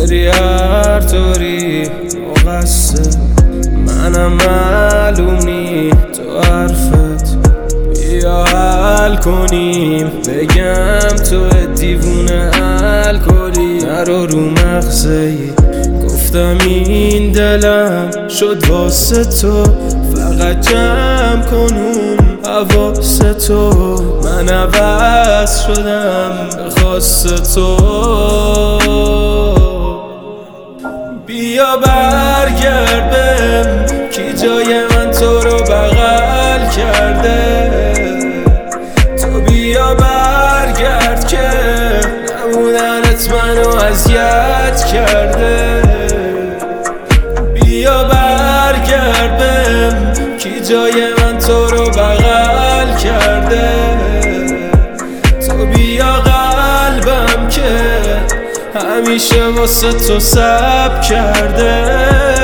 بری هر طوری مقصر، منم معلوم نی تو حرفت. بیا حل کنیم، بگم تو دیوونه الکلی، نرو رو مغزی. گفتم این دلم شد واسه تو، فقط جمع کن اون حواس تو. من عوض شدم به خواست تو. بیا برگرد بهم، کی جای من تو رو بغل کرده. تو بیا برگرد که نبودنت منو اذیت کرده. بیا برگرد بهم، کی جای من تو رو بغل کرده. تو بیا قلبم که همیشه واسه تو صبر کرده.